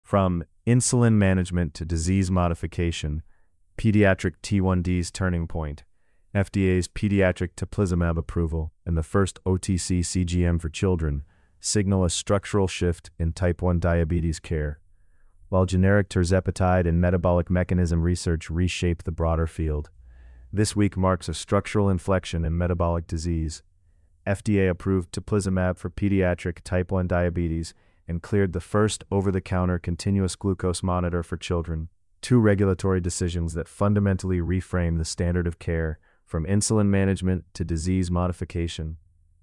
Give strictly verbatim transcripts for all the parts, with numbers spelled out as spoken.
From insulin management to disease modification, pediatric T one D's turning point, F D A's pediatric teplizumab approval, and the first O T C C G M for children signal a structural shift in type one diabetes care, while generic tirzepatide and metabolic mechanism research reshape the broader field. This week marks a structural inflection in metabolic disease. F D A approved teplizumab for pediatric type one diabetes and cleared the first over-the-counter continuous glucose monitor for children, two regulatory decisions that fundamentally reframe the standard of care from insulin management to disease modification.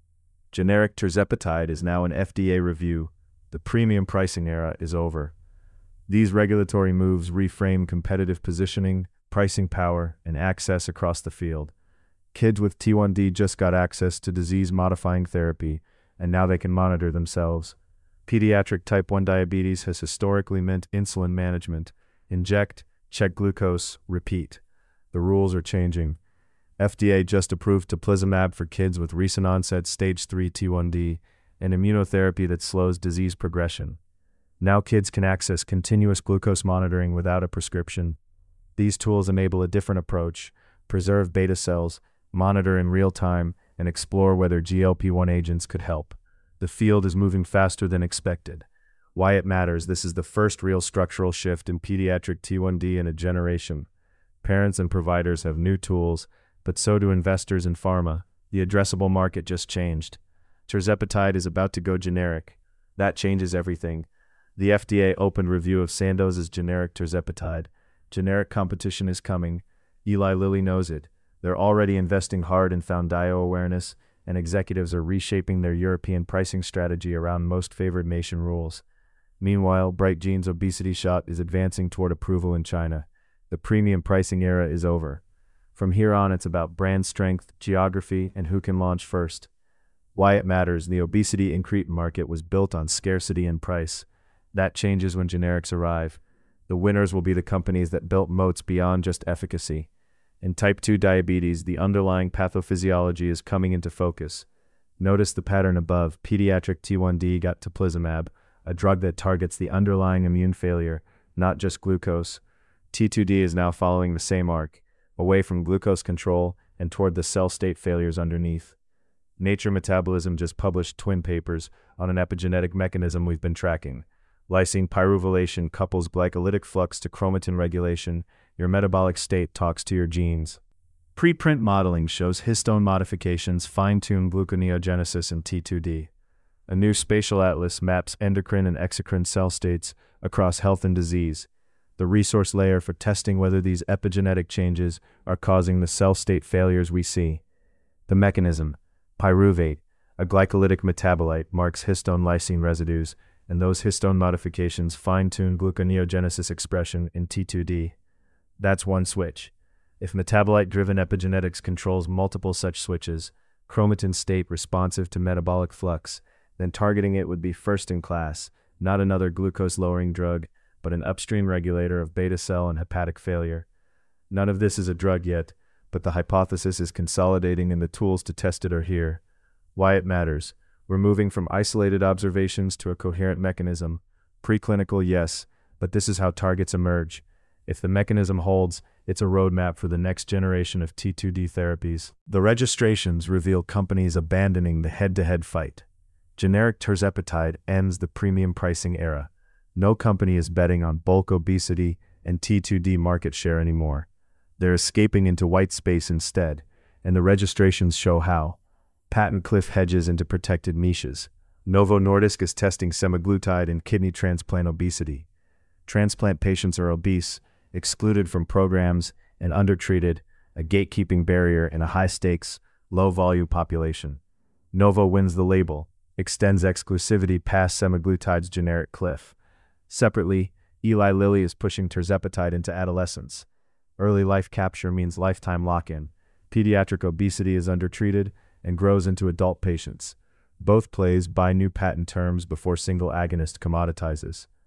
Generic tirzepatide is now in F D A review. The premium pricing era is over. These regulatory moves reframe competitive positioning, pricing power, and access across the field. Kids with T one D just got access to disease-modifying therapy, and now they can monitor themselves. Pediatric type one diabetes has historically meant insulin management. Inject, check glucose, repeat. The rules are changing. F D A just approved teplizumab for kids with recent onset stage three T one D, an immunotherapy that slows disease progression. Now kids can access continuous glucose monitoring without a prescription. These tools enable a different approach: preserve beta cells, monitor in real time, and explore whether G L P one agents could help. The field is moving faster than expected. Why it matters: this is the first real structural shift in pediatric T one D in a generation. Parents and providers have new tools, but so do investors in pharma. The addressable market just changed. Tirzepatide is about to go generic. That changes everything. The F D A opened review of Sandoz's generic tirzepatide. Generic competition is coming. Eli Lilly knows it. They're already investing hard in Foundayo awareness, and executives are reshaping their European pricing strategy around most favored nation rules. Meanwhile, BrightGene's obesity shot is advancing toward approval in China. The premium pricing era is over. From here on, it's about brand strength, geography, and who can launch first. Why it matters: the obesity incretin market was built on scarcity and price. That changes when generics arrive. The winners will be the companies that built moats beyond just efficacy. In type two diabetes, the underlying pathophysiology is coming into focus. Notice the pattern above. Pediatric T one D got teplizumab, a drug that targets the underlying immune failure, not just glucose. T two D is now following the same arc, away from glucose control and toward the cell state failures underneath. Nature Metabolism just published twin papers on an epigenetic mechanism we've been tracking. Lysine pyruvolation couples glycolytic flux to chromatin regulation. Your metabolic state talks to your genes. Preprint modeling shows histone modifications fine-tune gluconeogenesis in T two D. A new spatial atlas maps endocrine and exocrine cell states across health and disease, the resource layer for testing whether these epigenetic changes are causing the cell state failures we see. The mechanism: pyruvate, a glycolytic metabolite, marks histone lysine residues, and those histone modifications fine-tune gluconeogenesis expression in T two D. That's one switch. If metabolite-driven epigenetics controls multiple such switches, chromatin state responsive to metabolic flux, then targeting it would be first-in-class, not another glucose-lowering drug, but an upstream regulator of beta cell and hepatic failure. None of this is a drug yet, but the hypothesis is consolidating and the tools to test it are here. Why it matters: we're moving from isolated observations to a coherent mechanism. Preclinical, yes, but this is how targets emerge. If the mechanism holds, it's a roadmap for the next generation of T two D therapies. The registrations reveal companies abandoning the head-to-head fight. Generic tirzepatide ends the premium pricing era. No company is betting on bulk obesity and T two D market share anymore. They're escaping into white space instead, and the registrations show how. Patent cliff hedges into protected niches. Novo Nordisk is testing semaglutide in kidney transplant obesity. Transplant patients are obese, excluded from programs, and undertreated, a gatekeeping barrier in a high-stakes, low-volume population. Novo wins the label, extends exclusivity past semaglutide's generic cliff. Separately, Eli Lilly is pushing tirzepatide into adolescence. Early life capture means lifetime lock-in. Pediatric obesity is undertreated and grows into adult patients. Both plays buy new patent terms before single agonist commoditizes.